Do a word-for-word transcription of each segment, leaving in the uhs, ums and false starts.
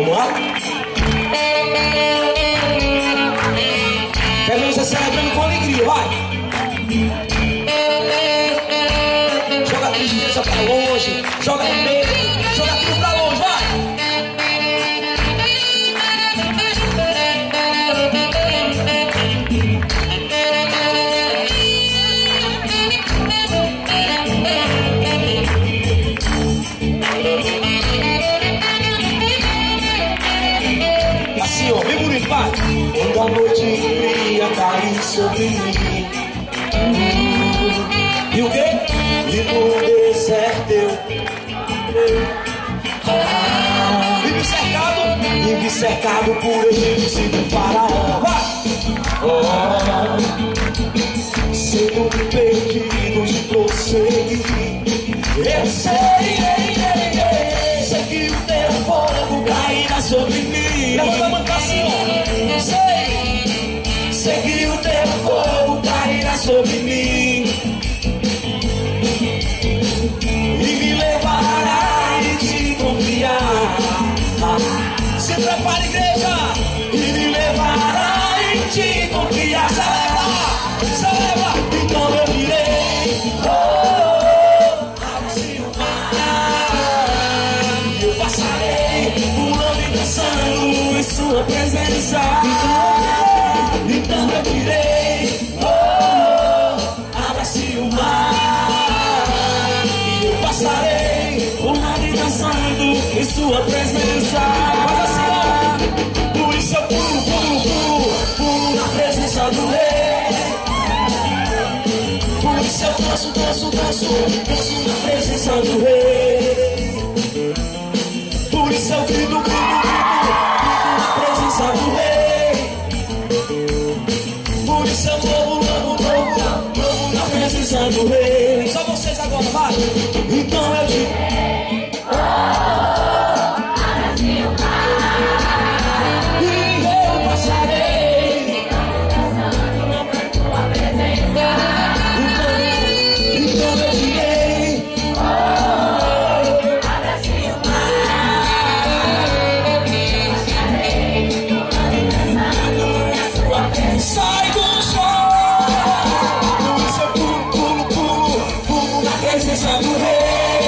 Vamos lá? Quero ver você celebrando com alegria, vai! Joga a tristeza pra longe, joga no meio, joga tudo pra longe, vai! Assim, ó, bem bonito, vai! Quando a noite fria cair sobre mim, e o quê? E no deserto eu ah, vive cercado, vive cercado por egípcio do faraó. Vai! Oh, sendo perdido de prosseguir, eu sei, ei, ei, ei, sei que o teu fogo cairá sobre mim. Levanta a mão pra cima, sei, sei que o teu fogo cairá sobre mim e me levará e te confiar. Se prepara, igreja, e me levará e te confiar. Celebra, celebra, então eu direi, oh, abre-se o mar, e eu passarei pulando e dançando em sua presença. Então eu direi, oh, abre-se o mar, e eu passarei pulando e dançando em sua presença. Mas assim, ó, por isso eu pulo, pulo, pulo, pulo na presença do rei. Por isso eu danço, danço, danço, danço na presença do rei. Por isso eu grito, grito, grito, grito na presença do rei. Por isso eu louvo, louvo, louvo, louvo na presença do rei. Só vocês agora, vai! Então eu digo, oh, abre-se o mar, e eu passarei dançando na tua presença. Então, então eu direi, oh, abre-se o mar, e eu passarei pulando e dançando na sua presença. Sai do chão! Por isso eu pulo, pulo, pulo, pulo na presença do rei.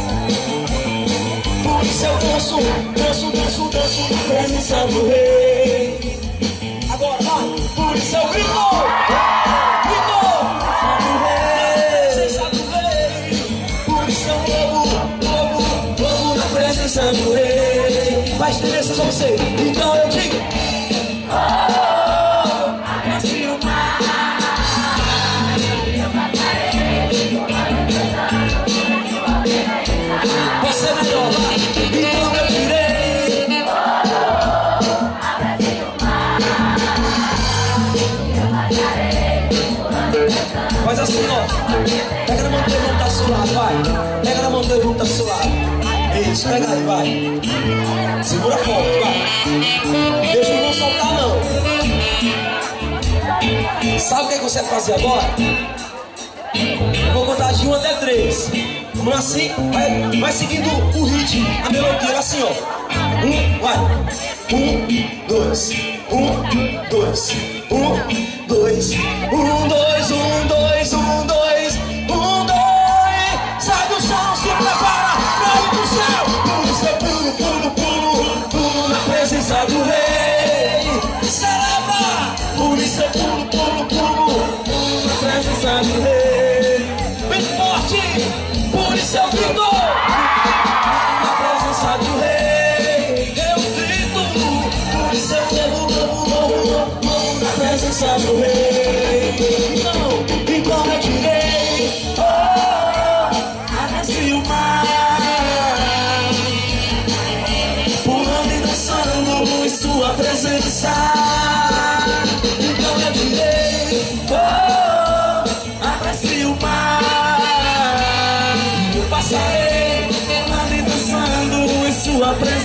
Por isso eu danço, danço, danço, danço na presença do rei. Agora vai! Por isso eu grito, grito na presença do rei. Por isso eu louvo, louvo, louvo na presença do rei. Vai estender essa só você. Então eu digo, oh, abre-se o mar, e eu passarei pulando e dançando na sua presença. Você melhor, vai! Então eu direi, oh, abre-se o mar, e eu passarei pulando e dançando. Faz assim, ó. Pega na mão do teu irmão que tá suado, vai. Pega na mão do teu irmão que tá suado. Isso, pega aí, vai. Segura forte, vai. Deixa o irmão soltar, não. Sabe o que, é que você vai fazer agora? Eu vou contar de um até três. Vamos assim, vai, vai seguindo o ritmo, a melodia, assim, ó. Um, vai. Um, dois, um, dois, um, dois, um, dois, um, dois, um, dois, um, dois. Sai do chão, se prepara pra ir pro céu. Por isso eu pulo, pulo, pulo, pulo na presença do rei. Celebra! Por isso eu pulo, pulo, pulo, pulo na presença do rei. Bem forte! Por isso eu grito na presença do rei. Eu grito, por isso eu levo, levo, levo, levo na presença do rei. Então, então eu direi, oh, abre-se o mar, pulando e dançando em sua presença. Então eu direi, oh, abre-se o mar, passarei pulando e dançando em sua presença.